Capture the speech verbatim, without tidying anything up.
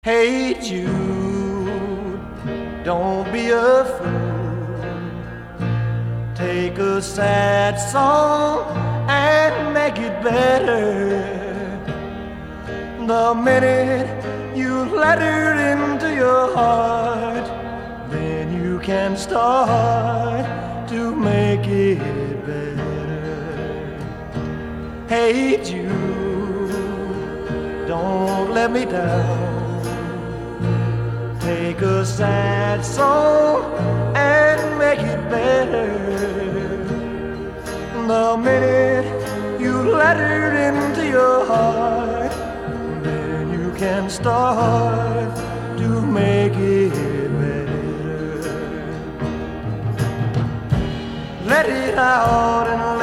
Hey Jude, don't be a fool. Take a sad song and make it better. The minute you let it into your heart, then you can start to make it better. Hey Jude, don't let me down. Take a sad song and make it better. The minute you let it into your heart, then you can start to make it better. Let it out and